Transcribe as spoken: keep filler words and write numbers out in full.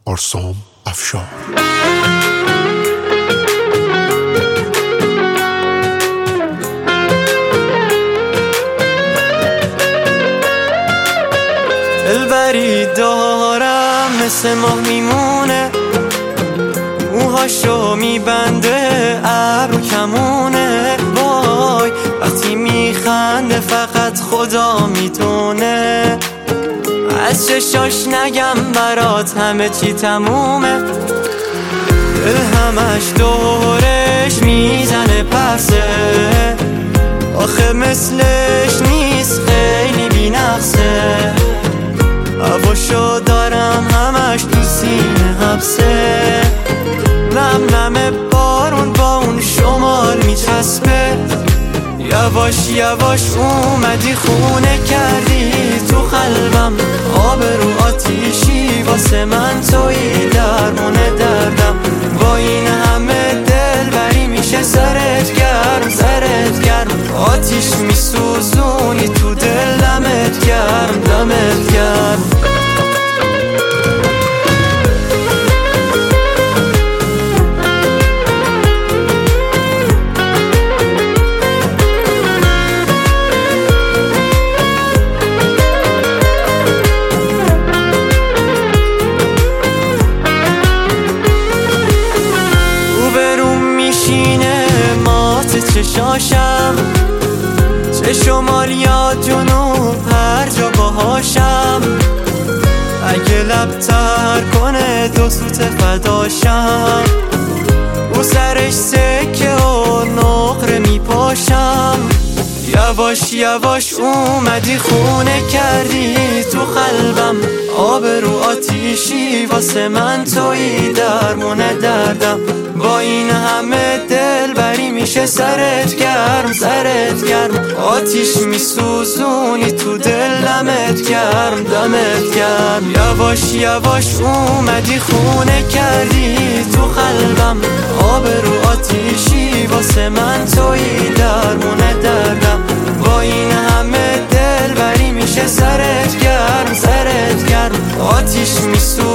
آرسام افشار. دلبری دارم مثل ماه میمونه، موهاشو میبنده ابرو کمونه. وای وقتی میخنده فقط خدا میدونه، از چشاش نگم برات همه چی تمومه. دل همش دورش میزنه پسه، آخه مثلش نیست خیلی بی‌نقصه. هواشو دارم همش تو سینه حبسه، نم نم بارون با اون شمال میچسبه. یواش یواش اومدی خونه کردی تو قلبم، آب رو آتیشی واسه من تویی درمون دردم. با این همه دل بری میشه سرت گرم، سرت گرم آتیش میسوزونی تو دل، دمت گرم دمت گرم. چشاشم چه شمال یا جنوب هر جا باهاشم، اگه لب تر کنه دو سوت فداشم. او سرش سکه و نقره میپاشم، یواش یواش اومدی خونه کردی تو قلبم، آب رو آتیشی واسه من تویی درمون دردم. با این همه دل بری میشه سرت گرم، سرت گرم آتیش میسوزونی تو دل، دمت گرم دمت گرم. یواش یواش اومدی خونه کردی تو قلبم، آب رو آتیشی واسه من تویی درمون دردم. با این همه دل بری میشه سرت گرم، سرت گرم آتیش میسوزونی